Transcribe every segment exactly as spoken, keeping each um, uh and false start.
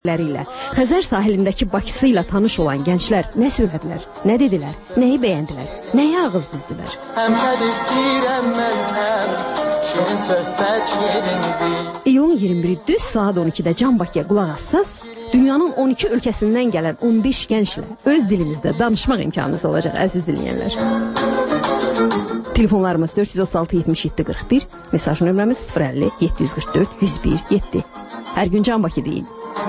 ilə Xəzər sahilindəki Bakısı ilə tanış olan gənclər nə söylədilər, nə dedilər, nəyi bəyəndilər, nəyi ağız düzdülər. İyulun iyirmi biri düz saat on ikidə Can Bakıya qulaq assaz, dünyanın on iki ölkəsindən gələn on beş gənclə öz dilimizdə danışmaq imkanınız olacaq, əziz dinləyənlər. Telefonlarımız dörd yüz otuz altı yetmiş yeddi qırx bir, mesaj nömrəmiz sıfır əlli yeddi yüz qırx dörd yüz bir yeddi. Hər gün Can Bakı deyin.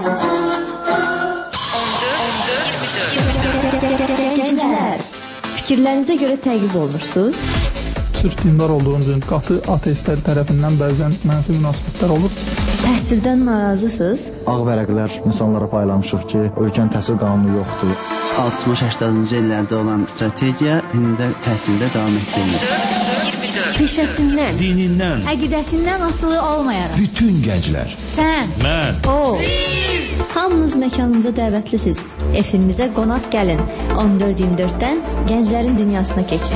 Gənclər, fikirlərinizə görə təqib olunursunuz? Sırf dindar olduğunuz üçün qatı ateistlər tərəfindən bəzən mənfi münasibətlər olur. Təhsildən narazısınız? Ağ vərəqlər insanlara paylamışıq ki, ölkənin təhsil qanunu yoxdur. altmış səksəninci illərdə olan strategiya indi də təhsildə davam etdirilir. Peşəsindən, dinindən, əqidəsindən asılı olmayaraq. Bütün gənclər. Sən, mən, o. Hamınız məkanımıza dəvətlisiniz. Efimizə qonaq gəlin. on dörd iyirmi dörddən gənclərin dünyasına keçin.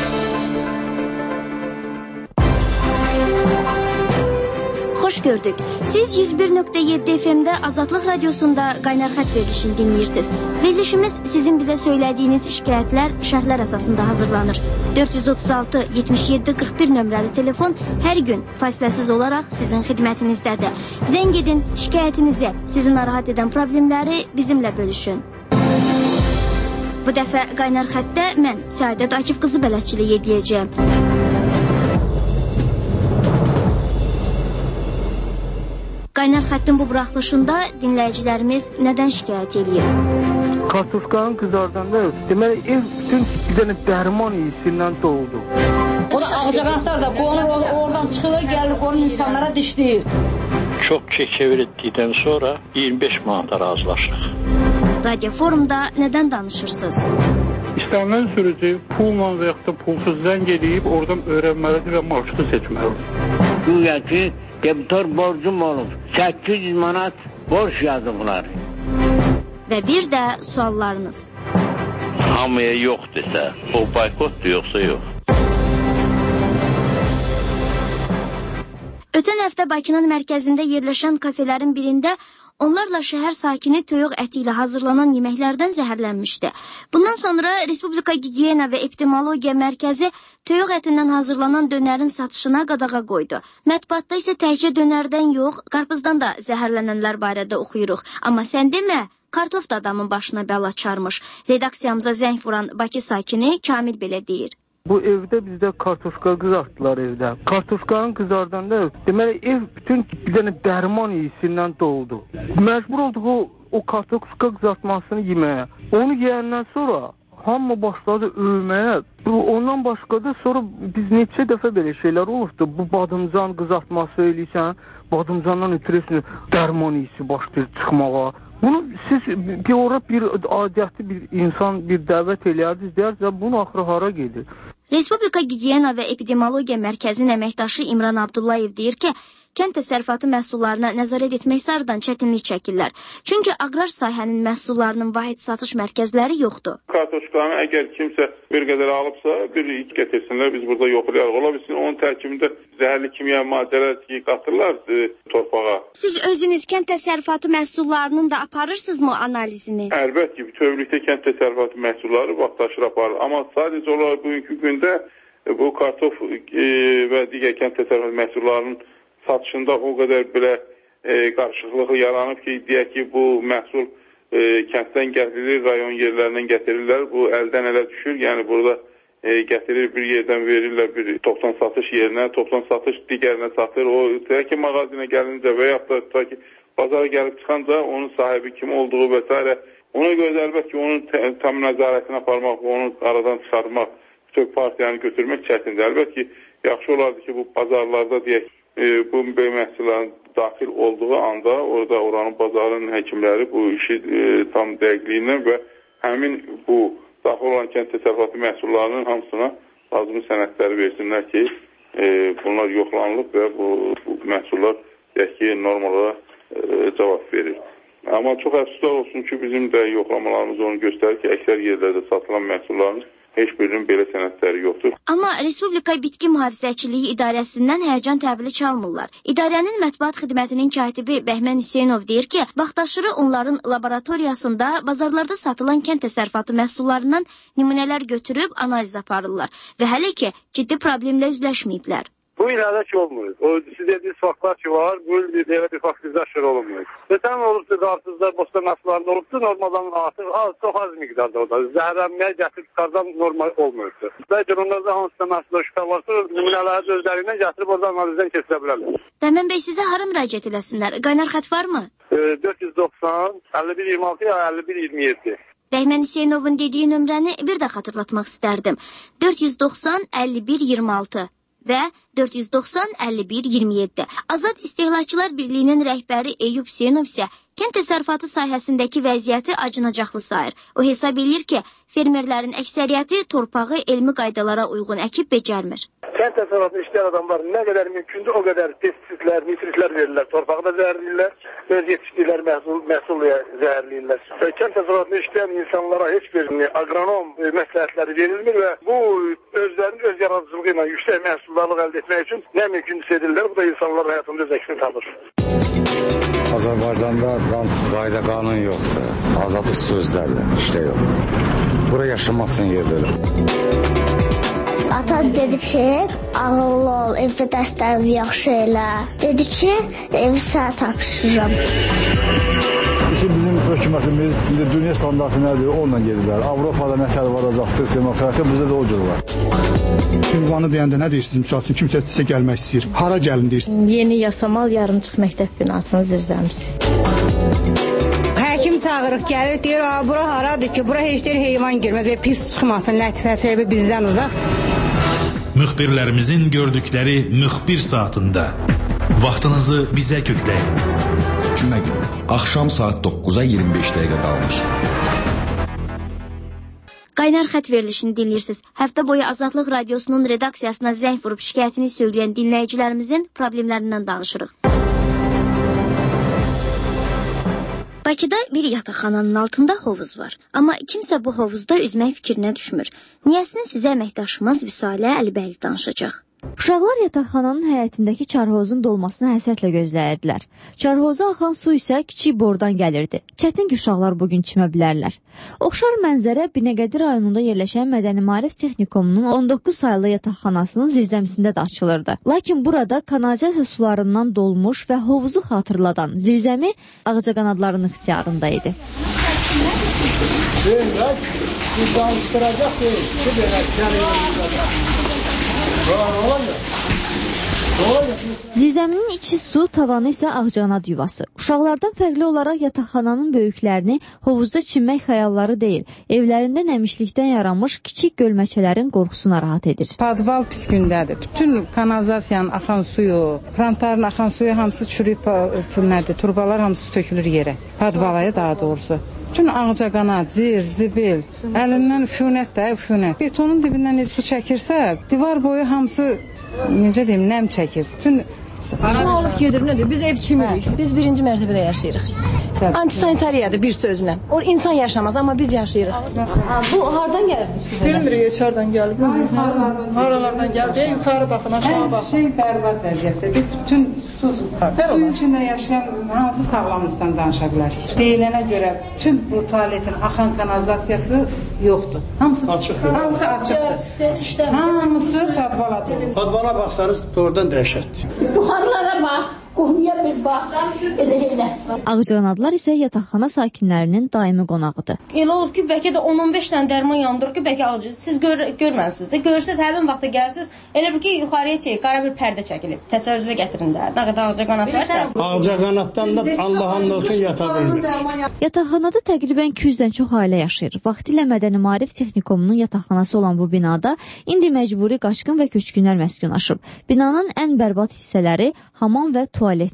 Xoş gördük. Siz yüz bir nöqtə yeddi F M-də Azadlıq Radiosunda Qaynar Xətt verilişini dinləyirsiniz. Verilişimiz sizin bizə söylədiyiniz şikayətlər, şərhlər əsasında hazırlanır. dörd yüz otuz altı yetmiş yeddi qırx bir nömrəli telefon hər gün fasiləsiz olaraq sizin xidmətinizdədir. Zəng edin, şikayətinizi, sizi narahat edən problemləri bizimlə bölüşün. Bu dəfə Qaynar Xəttdə mən Səadət Akif qızı bələdçilik edəcəyəm. Qaynar Xəttin bu buraxılışında dinləyicilərimiz nədən şikayət edir? Kartofkanın qızardanda deməli ev bütün bir dənə dərman iyisindən doldu. O da ağcaqanadlar da qonur, oradan çıxır, gəlir, qonur insanlara dişləyir. Çox çevir etdikdən sonra iyirmi beş manata razılaşırıq. Radio forumda nədən danışırsınız? İstənilən sürücü pulla və yaxud da pulsuz zəng edib oradan öyrənməlidir və marşrutu seçməlidir. Güya ki, debitor borcum olub. səkkiz yüz manat borç yazıblar. Və bir də suallarınız. Hamıya yox desə, o boykotdur yoxsa yox? Ötən həftə Bakının mərkəzində yerləşən kafelerin birində onlarla şəhər sakini toyuq əti ilə hazırlanan yeməklərdən zəhərlənmişdi. Bundan sonra Respublika Gigiyena və Epidemiologiya Mərkəzi toyuq ətindən hazırlanan dönərin satışına qadağa qoydu. Mətbuatda isə təkcə dönərdən yox, qarpızdan da zəhərlənənlər barədə oxuyuruq. Amma sən demə, kartof da adamın başına bəla çarmış. Redaksiyamıza zəng vuran Bakı sakini Kamil belə deyir. Bu evdə bizdə kartofka qızartdılar evdə. Kartofkanın qızardanda deməli ev bütün bir dənə dərman iyisindən doldu. Məcbur olduq o, o kartofka qızartmasını yeməyə. Onu yeyəndən sonra hamı başladı övməyə. Ondan başqa da sonra biz neçə dəfə belə şeylər olubdu. Bu badımcan qızartması eləyirsən, badımcandan ötürüsün dərman iyisi başlayır çıxmağa. Bunu siz bir ora bir adiyyatlı bir insan bir dəvət eləyərdiniz, deyərsiniz, bunu axırı hara gedir? Respublika Gigiyena və Epidemiologiya Mərkəzinin əməkdaşı İmran Abdullayev deyir ki, kənd təsərrüfatı məhsullarına nəzarət etmək sarıdan çətinlik çəkirlər. Çünki aqrar sahənin məhsullarının vahid satış mərkəzləri yoxdur. Kartofkanı əgər kimsə bir qədər alıbsa, bir iç getirsinlər, biz burada yoxlayarıq. Ola bilsin, onun tərkibində zəhərli kimya maddələr qatırlar e, torpağa. Siz özünüz kənd təsərrüfatı məhsullarının da aparırsınızmı analizini? Əlbət ki, bütövlükdə kənd təsərrüfatı məhsulları vaxtaşır aparır. Amma sadəcə olaraq bugünkü gündə e, bu kartof e, və digər kənd təsərrüfatı məhsullarının satışında o qədər belə e, qarışıqlığı yaranıb ki, deyək ki, bu məhsul e, kənddən gətirilir, rayon yerlərindən gətirirlər, bu əldən ələ düşür. Yəni burada e, gətirir, bir yerdən verirlər bir toptan satış yerinə, toptan satış digərinə satır. O deyək ki, mağazinə gəlincə və yaxud da ta ki, bazara gəlib çıxanca onun sahibi kim olduğu və s. Ona görə də əlbət ki, onun tam nəzarətini aparmaq, onu aradan çıxarmaq, bütün partiyanı götürmək çətindir. Əlbət ki, yaxşı olardı ki, bu bazarlarda deyək, E, bu məhsulların daxil olduğu anda orada oranın bazarın həkimləri bu işi e, tam dəqiqliyindən və həmin bu daxil olan kənd təsərrüfatı məhsullarının hamısına lazımi sənədləri versinlər ki, e, bunlar yoxlanılıb və bu, bu məhsullar deyək ki, normalara e, cavab verir. Amma çox əfsuslar olsun ki, bizim də yoxlamalarımız onu göstərir ki, əksər yerlərdə satılan məhsulların heç birinin belə sənədləri yoxdur. Amma Respublika Bitki Mühafizəçiliyi İdarəsindən həyəcan təbili çalmırlar. İdarənin mətbuat xidmətinin katibi Bəhmən Hüseynov deyir ki, vaxtaşırı onların laboratoriyasında bazarlarda satılan kənd təsərrüfatı məhsullarından nümunələr götürüb analiz aparırlar və hələ ki, ciddi problemlə üzləşməyiblər. Bu il hələ ki olmuyor. O siz dediğiniz faktlar ki var, bu il bir belə bir faktizasyon olmuyor. Geçen olubdu, qarsızlar, bostan asılarında olubdu, normaldan artıq az, çox az miqdarda o da. Zəhərlənməyə gətirib çıxardan normal olmuyordu. Bəlkə onlarda hansısa məhsulda şübhə varsa, nümunələri də özlərindən gətirib orada analizdən keçirə bilərlər. Bəhmən bəy, sizə hara müraciət eləsinlər? Qaynar xət varmı? dörd yüz doxsan, əlli bir iyirmi altı ya əlli bir iyirmi yeddi. Bəhmən Hüseynovun dediyi nömrəni bir də xatırlatmaq istərdim. dörd yüz doxsan, əlli bir iyirmi altı. Və dörd yüz doxsan, əlli bir iyirmi yeddi. Azad İstehlakçılar Birliyinin rəhbəri Eyüp Hüseynov isə kənd təsərrüfatı sahəsindəki vəziyyəti acınacaqlı sayır. O hesab edir ki, fermerlərin əksəriyyəti torpağı elmi qaydalara uyğun əkib becərmir. Kənd təsərrüfatı işləyən adamlar nə qədər mümkündür o qədər pestisitlər, nitritlər verirlər, torpağı da zəhərləyirlər, öz yetişdikləri məhsul, məhsul zəhərləyirlər. Kənd təsərrüfatında işləyən insanlara heç bir agronom məsləhətləri verilmir və bu özlərinin öz yaradıcılığı ilə yüksək məhsullarlıq əldə etmək üçün nə mümkün edirlər, bu da insanların həyatında öz əksini tapır. Azərbaycanda qayda qanun yoxdur, azadlıq sözlərlə işlə yox. Bura yaşamazsın yerdə öyle. Atam dedi ki, ağıllı ol, evdə dərslərimi yaxşı elə. Dedi ki, evi sənə tapşırıram. Bizim hökumətimiz dünya standartı nədir, onunla gedirlər. Avropada nətər varacaqdır, demokratiya bizdə də o cür var. Ünvanı deyəndə nə deyirsiniz? Misal üçün kimsə sizə gəlmək istəyir. Hara gəlin deyirsiniz? Yeni Yasamal yarımçıq məktəb binasının zirzəmisi. Həkim çağırıq gəlir, deyir, bura haradır ki, bura heç deyir heyvan girməz və pis çıxmasın, lətifəsi bizdən uzaq. Müxbirlərimizin gördükləri müxbir saatında vaxtınızı bizə kökləyin. Cümə günü, axşam saat doqquza iyirmi beş dəqiqə qalmış. Qaynar xət verilişini dinləyirsiniz. Həftə boyu Azadlıq Radiosunun redaksiyasına zəng vurub şikayətini söyləyən dinləyicilərimizin problemlərindən danışırıq. Bakıda bir yataqxananın altında hovuz var. Amma kimsə bu hovuzda üzmək fikrinə düşmür. Niyəsini sizə əməkdaşımız Vüsalə Əlibəyli danışacaq. Uşaqlar yataqxananın həyətindəki çarhovuzun dolmasını həsrətlə gözləyirdilər. Çarhovuza axan su isə kiçik bordan gəlirdi. Çətin ki, uşaqlar bugün çimə bilərlər. Oxşar mənzərə Binəqədi rayonunda yerləşən Mədəni Maarif Texnikumunun on doqquz saylı yataqxanasının zirzəmisində də açılırdı. Lakin burada kanalizasiya sularından dolmuş və hovuzu xatırladan zirzəmi ağcaqanadların ixtiyarında idi. Zirzəminin içi su, tavanı isə ağcaqanad yuvası. Uşaqlardan fərqli olaraq yataqxananın böyüklərini hovuzda çimmək xəyalları deyil, evlərində nəmişlikdən yaranmış kiçik gölməçələrin qorxusu narahat edir. Padval pis gündədir. Bütün kanalizasiyanın axan suyu, krantarın axan suyu hamısı çürüyüb, nədir, turbalar hamısı tökülür yerə. Padvalaya daha doğrusu. Bütün ağcaqanad, zir, zibil, əlindən üfunət də, üfunət. Betonun dibindən su çəkirsə, divar boyu hamısı, necə deyim, nəm çəkib. Bütün Nə olub gedir, nədir? Biz ev çimirik. Biz birinci mərtəbədə yaşayırıq. Antisanitariyadır bir sözlə. O insan yaşamaz, amma biz yaşayırıq. Bu hardan gəlmiş? Bilmirik heç hardan gəlib. Haralardan gəldi, yuxarı baxın, aşağı baxın. Hər şey bərbad vəziyyətdə. Bütün su, suyun içində yaşayan hansı sağlamlıqdan danışa bilərsiniz? Deyilənə görə bütün bu tualetin axan kanalizasiyası yoxdur. Hamısı açıqdır. Hamısı açıqdır. Hamısı padvaladır. Padvala baxsanız doğrudan dəhşətdir. Yuxarılara bax. Ağcaqanadlar isə yataqxana sakinlərinin daimi qonağıdır. Elə olub ki, bəlkə də on on beş dənə dərman yandırır ki, bəlkə alıcı. Siz gör, görməmisiniz də. Görürsünüz, həmin vaxtda gəlsiniz, elə bir ki, yuxarıya çək, qara bir pərdə çəkilib. Təsəvvürünüzə gətirin də. Nə qədər ağcaqanad varsa. Ağcaqanaddan da Allah'ın olsun yatağı ölmür. Yataqxanada təqribən iki yüzdən çox ailə yaşayır. Vaxtilə Mədəni Maarif Texnikumunun yataqxanası olan bu binada indi məcburi qaçqın və köçkünlər məskunlaşıb. Binanın ən bərbad hissələri hamam və tualetdir.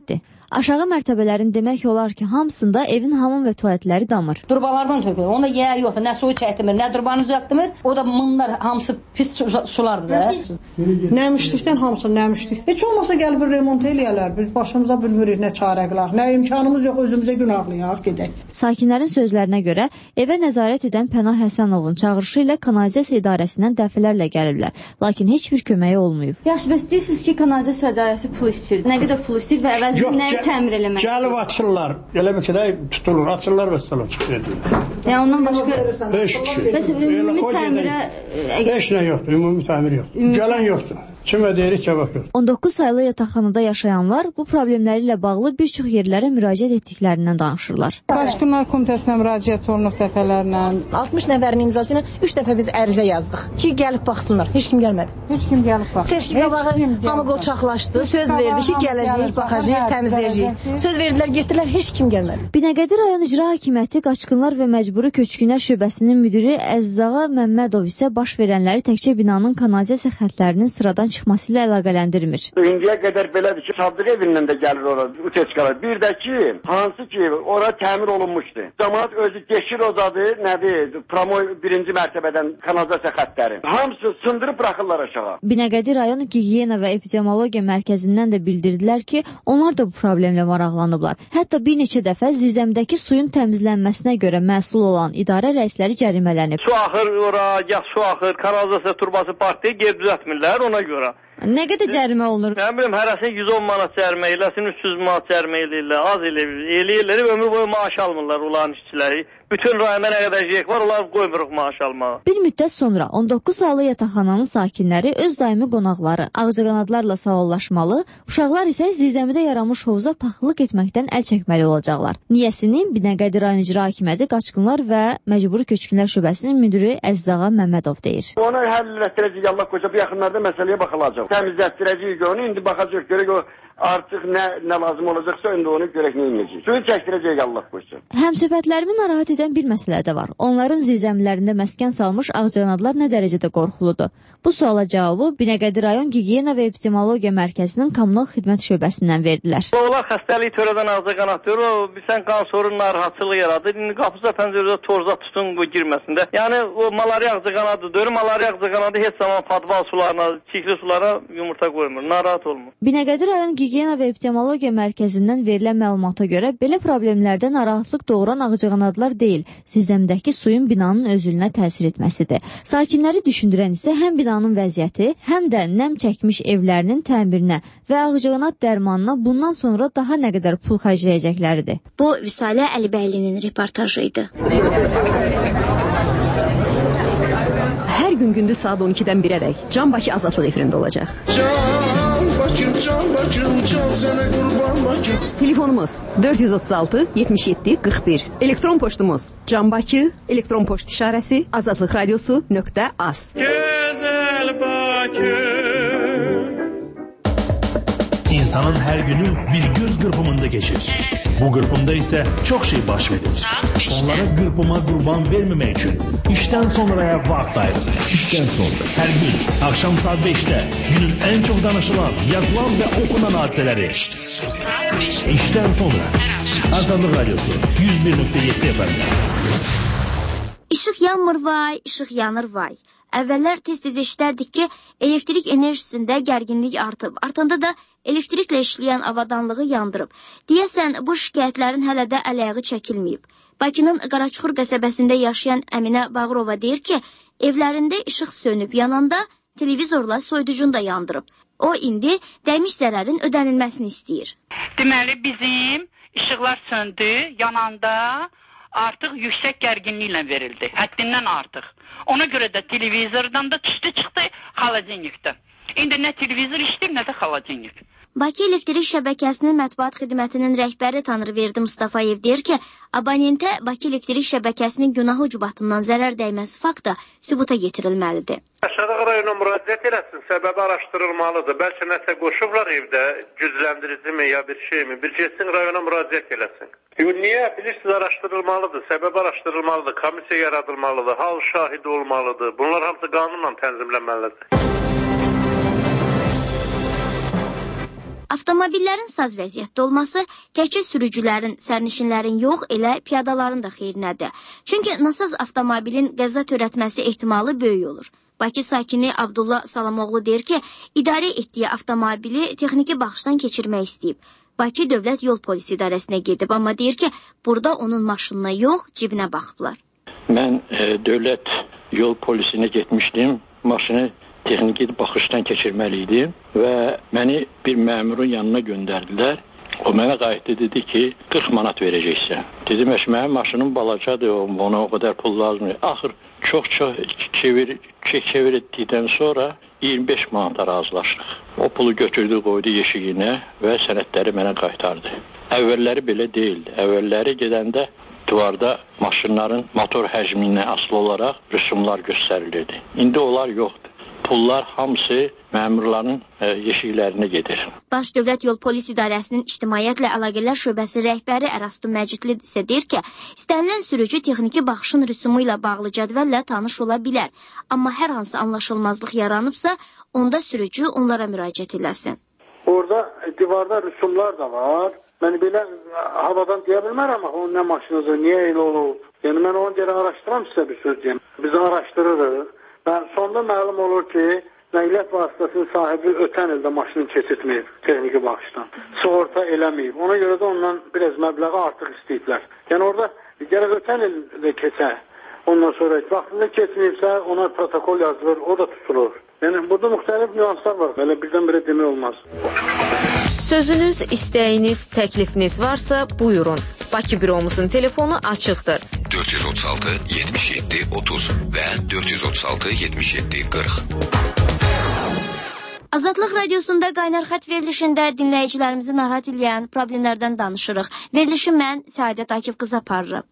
Aşağı mərtəbələrin demək olar ki, hamısında evin hamam və tualetləri damır. Durbalardan tökülür. Onda yer yoxdur. Nə suyu çəkdirmir, nə durbanı düzəltmir. O da mınlar hamısı pis sulardır da. Nəmişlikdən hamısı nəmişlik. Heç olmasa gəlib bir remont eləyərlər. Biz başımıza bilmirik nə çarə qılaq. Nə imkanımız yox, özümüzə günahlayaq, gedək. Sakinlərin sözlərinə görə evə nəzarət edən Pənah Həsənovun çağırışı ilə kanalizasiya idarəsindən dəfələrlə gəliblər. Lakin heç bir köməyi olmayıb. Yaxşı, bəs deyirsiniz ki, kanalizasiya idarəsi pul istəyir. Nə qədər pul istəyir və əvəzində nəyi təmir eləmək? Gəlib açırlar. Elə bir ki də tutulur, açırlar və salam çıxır edirlər. Yəni ondan başqa heç bir şey. Bəs ümumi təmirə heç nə yoxdur, ümumi təmir yoxdur. Gələn yoxdur. Kimə deyirik, cavab yox. on doqquz saylı yataqxanada yaşayanlar bu problemləri ilə bağlı bir çox yerlərə müraciət etdiklərindən danışırlar. Qaçqınlar Komitəsinə müraciət olunub dəfələrlə. altmış nəfərin imzası ilə üç dəfə biz ərizə yazdıq ki, gəlib baxsınlar. Heç kim gəlmədi. Heç kim gəlib baxsın. Seçki qabağı hamı qoçaqlaşdı. Söz verdi ki, gələcəyik, baxacağıq, təmizləyəcəyik. Söz verdilər, getdilər, heç kim gəlmədi. Binəqədi rayon icra hakimiyyəti Qaçqınlar və Məcburi Köçkünlər şöbəsinin müdiri Əzzağa Məmmədov isə baş verənləri təkcə binanın kanalizasiya xəttlərinin sıradan çıxması ilə əlaqələndirmir. İndiyə qədər belədir ki, Sabdıq evindən də gəlir ora uteçkalar. Bir də ki, hansı ki, ora təmir olunmuşdu. Cəmaət özü deşir ocadı, nədir, promoy birinci mərtəbədən kanalizasiya xəttləri. Hamısı sındırıb bırakırlar aşağı. Binəqədi rayon Gigiyena və Epidemiologiya mərkəzindən də bildirdilər ki, onlar da bu problemlə maraqlanıblar. Hətta bir neçə dəfə zirzəmidəki suyun təmizlənməsinə görə məsul olan idarə rəisləri cərimələnib. Su axır ora, ya su axır, kanalizasiya turbası partlayır, geri düzəltmirlər ona görə. Nə qədər cərimə olunur? Nə bilim, hərəsini yüz on manat cərimə eləsin, üç yüz manat cərimə eləyirlər, az eləyirlər, ömür boyu maaş almırlar onların işçiləri. Bütün rayona nə qədər yek var, onlar qoymuruq maaş almağa. Bir müddət sonra on doqquz saylı yataqxananın sakinləri öz daimi qonaqları ağcaqanadlarla sağollaşmalı, uşaqlar isə zirzəmidə yaranmış hovuza paxıllıq etməkdən əl çəkməli olacaqlar. Niyəsini Binəqədi rayon icra hakimiyyəti Qaçqınlar və Məcburi Köçkünlər şöbəsinin müdiri Əzzağa Məmmədov deyir. Ona həll etdirəcək, Allah qoysa, bu yaxınlarda məsələyə baxılacaq. Təmizlətdirəcəyik onu, indi baxacaq, görək o artıq nə, nə lazım olacaqsa, indi onu görək nə inəcək. Suyu çəkdirəcək, Allah qoysa. Həmsöhbətlərimi narahat edən bir məsələ də var. Onların zirzəmilərində məskən salmış ağcaqanadlar nə dərəcədə qorxuludur? Bu suala cavabı Binəqədi rayon Gigiyena və Epidemiologiya mərkəzinin kommunal xidmət şöbəsindən verdilər. Onlar xəstəliyi törədən ağcaqanaddır, o bilsən qan sorun narahatçılıq yaradır. İndi qapıza pəncərədə torza tutun bu girməsində. Yəni o malari ağcaqanadıdır. Malari ağcaqanadı heç zaman padval sularına, çirkli sulara yumurta qoymur. Narahat olmur. Binəqədi rayon Gigiyena və Epidemiologiya mərkəzindən verilən məlumata görə belə problemlərdə narahatlıq doğuran ağcaqanadlar deyil, zirzəmidəki suyun binanın özülünə təsir etməsidir. Sakinləri düşündürən isə həm binanın vəziyyəti, həm də nəm çəkmiş evlərinin təmirinə və ağcaqanad dərmanına bundan sonra daha nə qədər pul xərcləyəcəkləridir. Bu Vüsalə Əlibəylinin reportajı idi. Hər gün gündüz saat on ikidən birədək Can Bakı Azadlıq efirində olacaq. Can Bakım, Can Bakım, can sənə qurban Bakım. Telefonumuz dörd yüz otuz altı yetmiş yeddi qırx bir. Elektron poçtumuz Can Bakı, elektron poçt işarəsi azadlıq radiosu nöqtə az. Gözəl Bakı. İnsanın hər günü bir göz qırpımında keçir. Bu qırpımda isə çox şey baş verir. Onlara qırpıma qurban verməmək üçün işdən sonraya vaxt ayrılır. İşdən sonra hər gün axşam saat beşdə günün ən çox danışılan, yazılan və oxunan hadisələri işdən sonra Azadlıq Radiosu yüz bir nöqtə yeddi F M-də. İşıq yanmır vay, işıq yanır vay. Əvvəllər tez-tez eşitərdik ki, elektrik enerjisində gərginlik artıb. Artanda da elektriklə işləyən avadanlığı yandırıb. Deyəsən, bu şikayətlərin hələ də əl-ayağı çəkilməyib. Bakının Qaraçuxur qəsəbəsində yaşayan Əminə Bağırova deyir ki, evlərində işıq sönüb yananda televizorla soyuducunu da yandırıb. O indi dəymiş zərərin ödənilməsini istəyir. Deməli, bizim işıqlar söndü, yananda artıq yüksək gərginliklə verildi, həddindən artıq. Ona görə də televizordan da tüstü çıxdı xalacenikdən. İndi nə televizor işləyir, nə də xalacenik. Bakı Elektrik Şəbəkəsinin mətbuat xidmətinin rəhbəri Tanrıverdi Mustafayev deyir ki, abonentə Bakı Elektrik Şəbəkəsinin günah ucbatından zərər dəyməsi faktı sübuta yetirilməlidir. Aşağı rayona müraciət eləsin, səbəbi araşdırılmalıdır. Bəlkə nəsə qoşublar evdə, güclendirici mi ya bir şey mi? Bir getsin rayona müraciət eləsin. Niyə? Bilirsiniz, araşdırılmalıdır, səbəb araşdırılmalıdır, komissiya yaradılmalıdır, hal şahidi olmalıdır. Bunlar hamısı qanunla tənzimlənməlidir. Avtomobillərin saz vəziyyətdə olması təkcə sürücülərin, sərnişinlərin yox, elə piyadaların da xeyrinədir. Çünki nasaz avtomobilin qəza törətməsi ehtimalı böyük olur. Bakı sakini Abdullah Salamoğlu deyir ki, idarə etdiyi avtomobili texniki baxışdan keçirmək istəyib. Bakı Dövlət Yol Polisi İdarəsinə gedib, amma deyir ki, burada onun maşınına yox, cibinə baxıblar. Mən e, Dövlət Yol Polisinə getmişdim, maşını texniki baxışdan keçirməli idim və məni bir məmurun yanına göndərdilər. O mənə qayıtdı, dedi ki, qırx manat verəcəksən. Dedim, mənim maşınım balacadır, ona o qədər pul lazımdır. Axır, çox-çox çevir, çevir etdikdən sonra iyirmi beş manata razılaşdıq. O pulu götürdü, qoydu yeşiyinə və sənədləri mənə qaytardı. Əvvəlləri belə deyildi. Əvvəlləri gedəndə divarda maşınların motor həcminə asılı olaraq rüsumlar göstərilirdi. İndi onlar yoxdur. Pullar hamısı məmurların e, yeşiklərinə gedir. Baş Dövlət Yol Polis İdarəsinin İctimaiyyətlə Əlaqələr Şöbəsi rəhbəri Ərastu Məcidli isə deyir ki, istənilən sürücü texniki baxışın rüsumu ilə bağlı cədvəllə tanış ola bilər. Amma hər hansı anlaşılmazlıq yaranıbsa, onda sürücü onlara müraciət eləsin. Orada divarda rüsumlar da var. Mən belə havadan deyə bilmərəm, o nə maşınızı, niyə elə olur? Yəni mən ona görə araşdıram sizə bir söz deyəm. Biz araşdırırıq. Və sonda məlum olur ki, nəqliyyat vasitəsinin sahibi ötən ildə maşını keçirtməyib texniki baxışdan. Sığorta eləməyib. Ona görə də ondan biraz məbləği artıq istəyiblər. Yəni orada gərək ötən ildə keçə. Ondan sonra vaxtında keçməyibsə ona protokol yazılır, o da tutulur. Yəni burada müxtəlif nüanslar var. Belə birdən-birə demək olmaz. Sözünüz, istəyiniz, təklifiniz varsa buyurun. Bakı büromuzun telefonu açıqdır. dörd yüz otuz altı yetmiş yeddi otuz və dörd yüz otuz altı yetmiş yeddi qırx. Azadlıq Radiosunda Qaynar Xət verilişində dinləyicilərimizi narahat edən problemlərdən danışırıq. Verilişi mən Səadət Akif qız aparırım.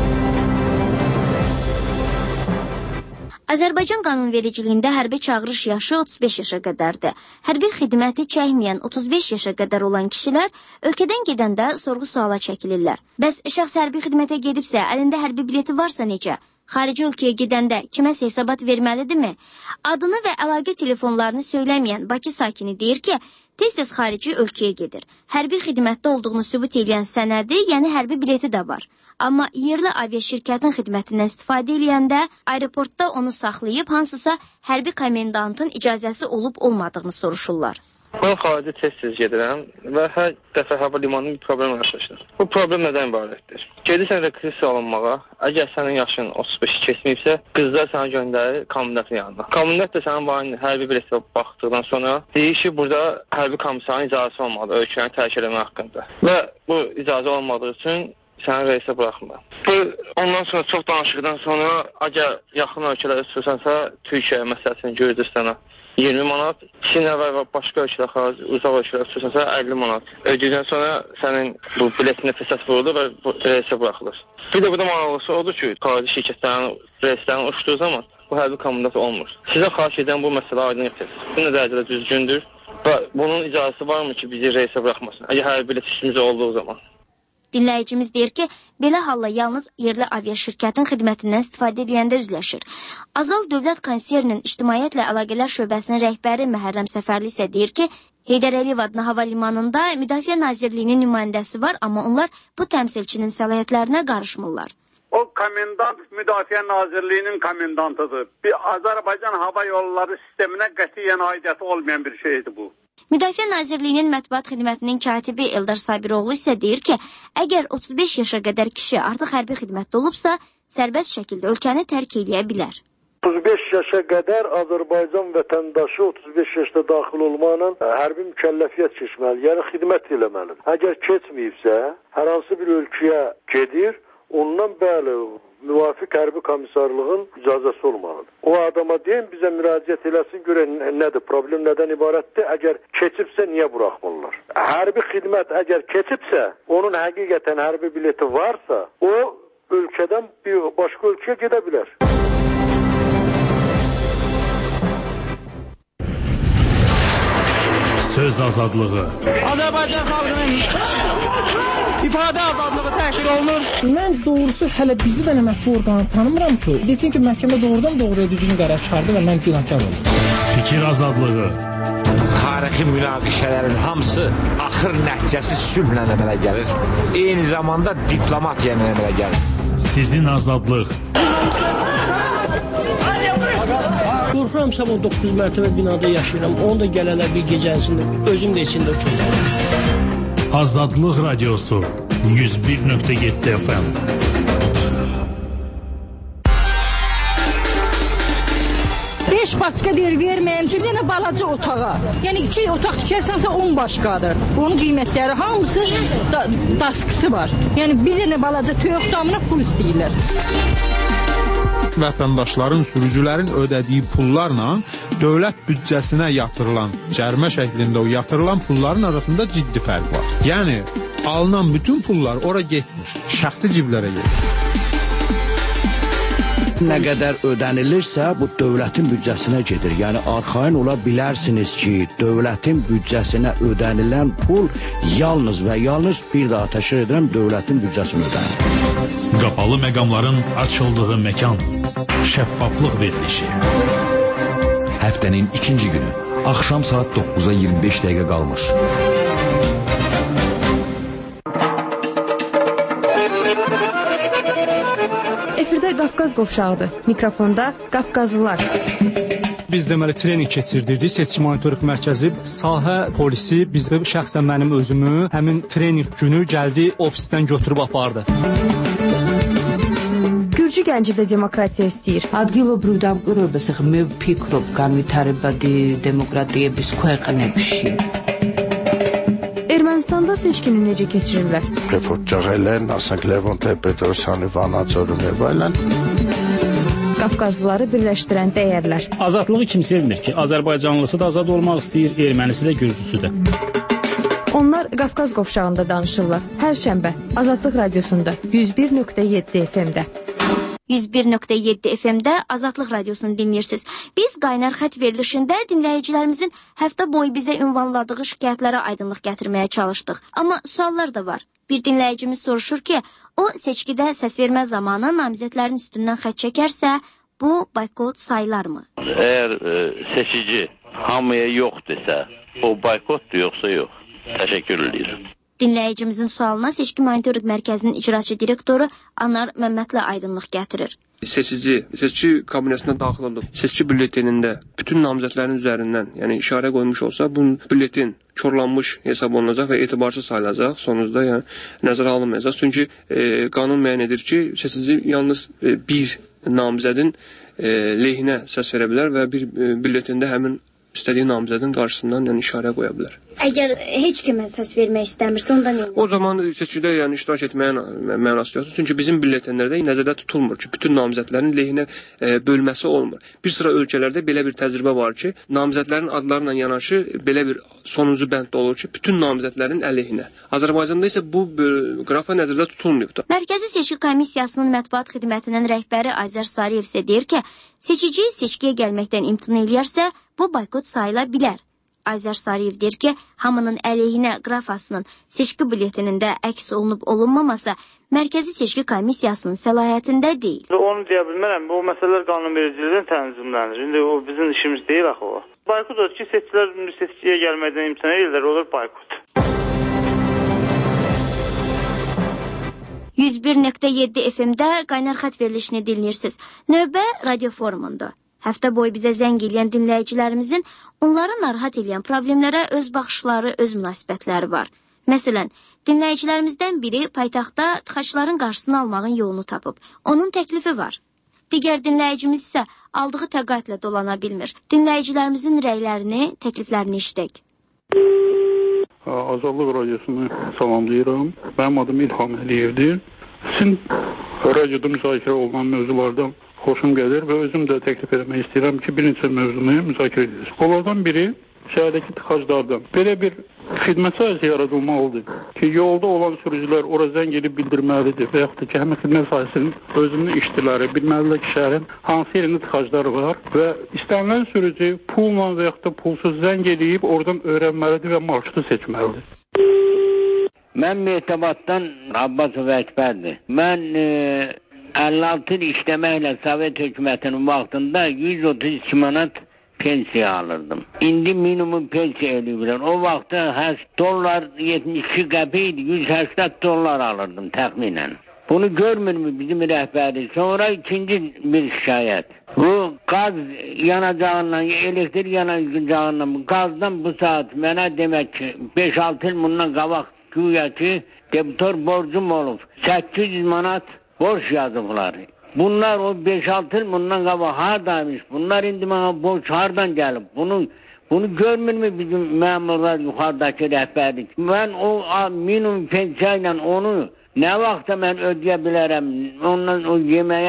Azərbaycan qanunvericiliyində hərbi çağırış yaşı otuz beş yaşa qədərdir. Hərbi xidməti çəkməyən otuz beş yaşa qədər olan kişilər ölkədən gedəndə sorğu-suala çəkilirlər. Bəs şəxs hərbi xidmətə gedibsə, əlində hərbi bileti varsa necə? Xarici ölkəyə gedəndə kiməsə hesabat verməlidirmi? Adını və əlaqə telefonlarını söyləməyən Bakı sakini deyir ki, tez-tez xarici ölkəyə gedir. Hərbi xidmətdə olduğunu sübut edən sənədi, yəni hərbi bileti də var. Amma yerli aviaşirkətin xidmətindən istifadə edəndə aeroportda onu saxlayıb hansısa hərbi komendantın icazəsi olub-olmadığını soruşurlar. Mən xarici tez-tez gedirəm və hər dəfə hava limanında bir problem yaşayır. Bu problem nədən ibarətdir? Gedirsən rekrutasiya alınmağa, əgər sənin yaşın otuz beşi keçməyibsə, qızlar səni göndərir komendantın yanına. Komendant da sənin var hərbi biletə baxdıqdan sonra deyir ki, burada hərbi komissarın icazəsi olmalıdır ölkəni tərk etmək haqqında. Və bu icazə olmadığı üçün səni reysə buraxmır. Bu, ondan sonra çox danışıqdan sonra, əgər yaxın ölkələrə sürsansa, Türkiyə məsələsini Gürcüstana iyirmi manat, Çinə və başqa ölkələr, uzaq ölkələr sürsansa əlli manat. Ödədikdən sonra sənin bu biletində fəsəs vurulur və reysə buraxılır. Bir də bu da maraqlısı odur ki, xarici şirkətlərin reyslərini uçduğu zaman bu hərbi komendant olmur. Sizə xahiş edən bu məsələ aydın etdir. Bu nə dərəcədə düzgündür və bunun icazəsi varmı ki, bizi reysə buraxmasın, əgər hərbi bilet işimizə olduğu zaman? Dinləyicimiz deyir ki, belə halla yalnız yerli aviaşirkətin xidmətindən istifadə edəndə üzləşir. Azal Dövlət Konsernin İctimaiyyətlə Əlaqələr Şöbəsinin rəhbəri Məhərrəm Səfərli isə deyir ki, Heydər Əliyev adına hava limanında Müdafiə Nazirliyinin nümayəndəsi var, amma onlar bu təmsilçinin səlahiyyətlərinə qarışmırlar. O komendant Müdafiə Nazirliyinin komendantıdır. Bir Azərbaycan Hava Yolları sisteminə qətiyyən aidiyyəti olmayan bir şeydir bu. Müdafiə Nazirliyinin mətbuat xidmətinin katibi Eldar Sabiroğlu isə deyir ki, əgər otuz beş yaşa qədər kişi artıq hərbi xidmətdə olubsa, sərbəst şəkildə ölkəni tərk edə bilər. otuz beş yaşa qədər Azərbaycan vətəndaşı otuz beş yaşda daxil olmaqla hərbi mükəlləfiyyət keçməli, yəni xidmət eləməlidir. Əgər keçməyibsə, hər hansı bir ölkəyə gedir, ondan bəli, müvafiq hərbi komissarlığın icazəsi olmalıdır. O adama deyin, bizə müraciət eləsin, görə nədir, problem nədən ibarətdir? Əgər keçibsə, niyə buraxmırlar? Hərbi xidmət əgər keçibsə, onun həqiqətən hərbi bileti varsa, o ölkədən bir başqa ölkəyə gedə bilər. Söz azadlığı. Azərbaycan xalqının ifadə azadlığı təhqir olunur. Mən doğrusu hələ bizi də məhkəmə orqanı tanımıram ki, desin ki, məhkəmə doğrudan doğruya düzgün qərar çıxardı və mən günahkar oldum. Fikir azadlığı. tarixi münaqişələrin hamısı axır nəticəsi sülhlə əmələ gəlir. Eyni zamanda diplomatiya ilə əmələ gəlir. Sizin azadlıq. Qorxuram sabah doqquz mərtəbə binada yaşayıram. Onu da gələnə bir gecəsində özüm də içində uçurum. Azadlıq Radiosu yüz bir nöqtə yeddi F M. beş başqa deyir verməyəm üçün yenə balaca otağa. Yəni iki otaq tikərsənsə on başqadır. Onun qiymətləri hamısı da, daskısı var. Yəni bir dənə balaca toyuq damına pul istəyirlər. Vətəndaşların, sürücülərin ödədiyi pullarla dövlət büdcəsinə yatırılan, cərimə şəklində o yatırılan pulların arasında ciddi fərq var. Yəni alınan bütün pullar ora getmiş, şəxsi ciblərə getmiş. Nə qədər ödənilirsə, bu dövlətin büdcəsinə gedir. Yəni, arxayın ola bilərsiniz ki, dövlətin büdcəsinə ödənilən pul yalnız və yalnız bir daha təşkil edirəm, dövlətin büdcəsinə ödənilir. Qapalı məqamların açıldığı məkan, şəffaflıq verilişi. Həftənin ikinci günü, axşam saat doqquza iyirmi beş dəqiqə qalmış. Efirdə Qafqaz qovşağıdır. Mikrofonda Qafqazlılar. Biz deməli trening keçirdirdik. Seçki monitorinq mərkəzi, sahə polisi bizdə şəxsən mənim özümü həmin trening günü gəldi ofisdən götürüb apardı. Gürcü gənci də demokratiya istəyir. ადგილობრივ დამკვირვებელს ახლა მე ვფიქრობ განვითარებადი დემოკრატიების ქვეყნებში. Ermənistanda seçkini necə keçirirlər? Reform cəğələn, asենք Levon Petrosyanı Vanaçorun evələn. Qafqazlıları birləşdirən dəyərlər. Azadlığı kim sevmir ki? Azərbaycanlısı da azad olmaq istəyir, ermənisi də, gürcüsü də. Onlar Qafqaz qovşağında danışırlar. Hər şənbə Azadlıq Radiosunda yüz bir nöqtə yeddi F M-də. yüz bir nöqtə yeddi F M-də Azadlıq Radiosunu dinləyirsiniz. Biz qaynar xətt verilişində dinləyicilərimizin həftə boyu bizə ünvanladığı şikayətlərə aydınlıq gətirməyə çalışdıq. Amma suallar da var. Bir dinləyicimiz soruşur ki, o seçkidə səs vermə zamanı namizədlərin üstündən xətt çəkərsə, bu boykot sayılarmı? Əgər e, seçici hamıya yox desə, o boykotdur yoxsa yox? Təşəkkür edirəm. Dinləyicimizin sualına Seçki Monitorinq Mərkəzinin icraçı direktoru Anar Məmmədli aydınlıq gətirir. Seçici, seçki kabinəsinə daxil olub, seçki bülletenində bütün namizədlərin üzərindən, yəni işarə qoymuş olsa, bu bülletin korlanmış hesab olunacaq və etibarsız sayılacaq, sonunda yəni nəzərə alınmayacaq. Çünki e, qanun müəyyən edir ki, seçici yalnız e, bir namizədin e, lehinə səs verə bilər və bir e, bülletində həmin istədiyi namizədin qarşısından yəni işarə qoya bilər. Əgər heç kimə səs vermək istəmirsə, onda nə? O zaman seçkidə yəni iştirak etməyin mənası yoxdur. Çünki bizim bülletenlərdə nəzərdə tutulmur ki, bütün namizədlərin lehinə e, bölməsi olmur. Bir sıra ölkələrdə belə bir təcrübə var ki, namizədlərin adlarla yanaşı belə bir sonuncu bənddə olur ki, bütün namizədlərin əleyhinə. Azərbaycanda isə bu qrafa nəzərdə tutulmayıbdır. Mərkəzi Seçki Komissiyasının mətbuat xidmətinin rəhbəri Ayzər Sariyev isə deyir ki, seçici seçkiyə gəlməkdən imtina eləyərsə, bu boykot sayıla bilər. Ayzər Sariyev deyir ki, hamının əleyhinə qrafasının seçki bülletenində əks olunub olunmaması Mərkəzi Seçki Komissiyasının səlahiyyətində deyil. Onu deyə bilmərəm, o məsələlər qanunvericiliyin tənzimlənir. İndi o bizim işimiz deyil axı o. Boykot odur ki, seçicilər seçkiyə gəlməkdən imtina edirlər, olur boykot. yüz bir nöqtə yeddi F M-də qaynar xətt verilişini dinləyirsiniz. Növbə radio forumunda. Həftə boyu bizə zəng eləyən dinləyicilərimizin onları narahat edən problemlərə öz baxışları, öz münasibətləri var. Məsələn, dinləyicilərimizdən biri paytaxtda tıxacların qarşısını almağın yolunu tapıb. Onun təklifi var. Digər dinləyicimiz isə aldığı təqaüdlə dolana bilmir. Dinləyicilərimizin rəylərini, təkliflərini işlək. Azadlıq Radiosunu salamlayıram. Mənim adım İlham Əliyevdir. Sizin radioda müzakirə olunan mövzulardan xoşum gəlir və özüm də təklif etmək istəyirəm ki, bir neçə mövzunu müzakirə edilir. Onlardan biri şəhərdəki tıxaclardan belə bir xidmət sahəsi yaradılmalıdır ki, yolda olan sürücülər ora zəng edib bildirməlidir və yaxud da ki, həmin xidmət sahəsinin özünün işçiləri bilməlidir ki, şəhərin hansı yerində tıxacları var və istənilən sürücü pulla və yaxud da pulsuz zəng edib oradan öyrənməlidir və marşrutu seçməlidir. Mən Mehtabatdan Abbasov Əkbərdir. Mən e, əlli altı il işləməklə Sovet hökumətinin vaxtında yüz otuz iki manat pensiya alırdım. İndi minimum pensiya eləyirlər. O vaxtda hər dollar yetmiş iki qəpik idi, yüz səksən dollar alırdım təxminən. Bunu görmürmü bizim rəhbəri? Sonra ikinci bir şikayət. Bu qaz yanacağından, elektrik yanacağından, qazdan bu saat mənə demək ki, beş altı il bundan qabaq güya ki, debitor borcum olub. səkkiz yüz manat borç yazıblar. Bunlar o beş altı il bundan qabaq hardaymış? Bunlar indi mənə borç hardan gəlib? Bunu bunu görmürmü bizim məmurlar yuxarıdakı rəhbərlik? Mən o minimum pensiya ilə onu nə vaxtda mən ödeyə bilərəm? Ondan o yeməyə